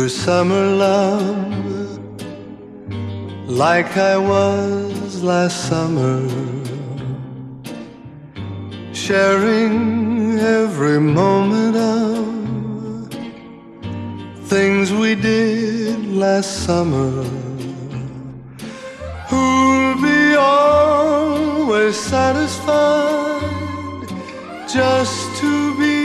your summer love like I was last summer, sharing every moment of things we did last summer. Who'll be always satisfied just to be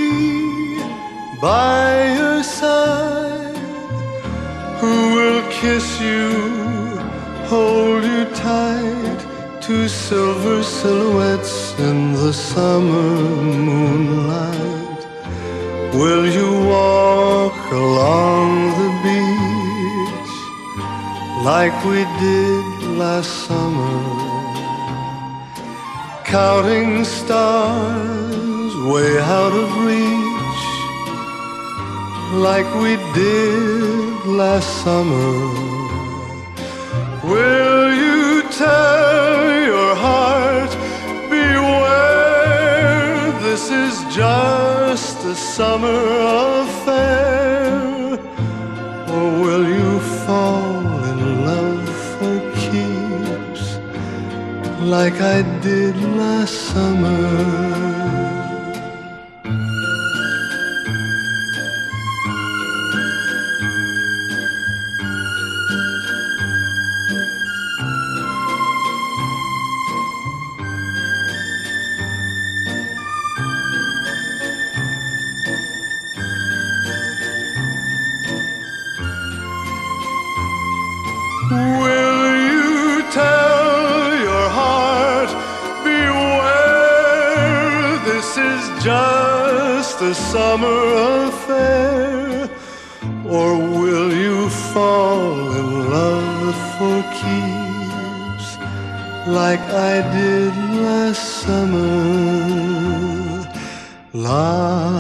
by your side? Who will kiss you, hold you tight to silver silhouettes in the summer moonlight? Will you walk along the beach like we did last summer, counting stars way out of reach like we did last summer? Will you tell your heart, beware, this is just a summer affair? Or will you fall in love for keeps like I did last summer? Will you tell your heart, beware, this is just a summer affair? Or will you fall in love for keeps like I did last summer?